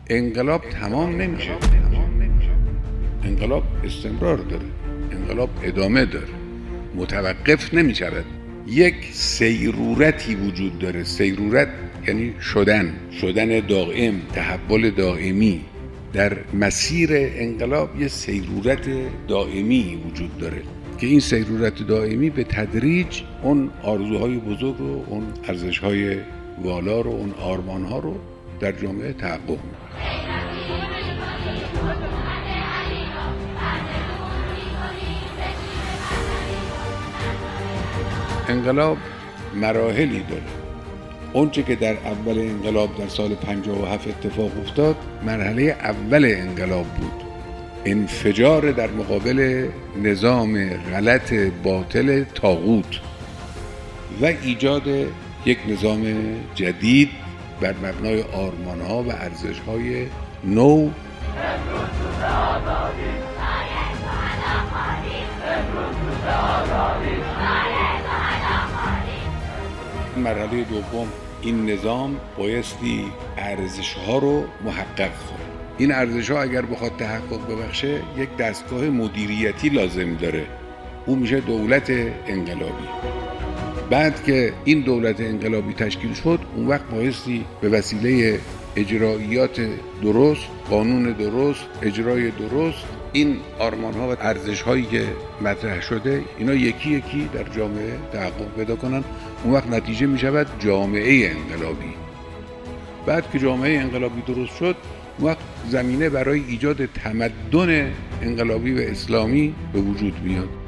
انقلاب تمام نمیشه. انقلاب استمرار داره، انقلاب ادامه داره، متوقف نمیشود. یک سیرورتی وجود داره. سیرورت یعنی شدن دائم، تحول دائمی. در مسیر انقلاب یه سیرورت دائمی وجود داره که این سیرورت دائمی به تدریج اون آرزوهای بزرگ رو، اون ارزش‌های والا رو، اون آرمان‌ها رو در جامعه تحقق می‌کنه. انقلاب مراحلی داره. اونچه که در اول انقلاب در سال 57 اتفاق افتاد مرحله اول انقلاب بود. انفجار در مقابل نظام غلط باطل طاغوت و ایجاد یک نظام جدید بر مبنای آرمان‌ها و ارزش‌های نو. مرحله دوم، این نظام بایستی ارزش‌ها رو محقق کنه. این ارزش‌ها اگر بخواد تحقق ببخشه یک دستگاه مدیریتی لازم داره. اون میشه دولت انقلابی. بعد که این دولت انقلابی تشکیل شد، اون وقت بایستی به وسیله اجراییات درست، قانون درست، اجرای درست، این آرمان‌ها و ارزش‌هایی که مطرح شده اینا یکی یکی در جامعه تحقق پیدا کنن. اون وقت نتیجه می‌شود جامعه انقلابی. بعد که جامعه انقلابی درست شد، اون وقت زمینه برای ایجاد تمدن انقلابی و اسلامی به وجود میاد.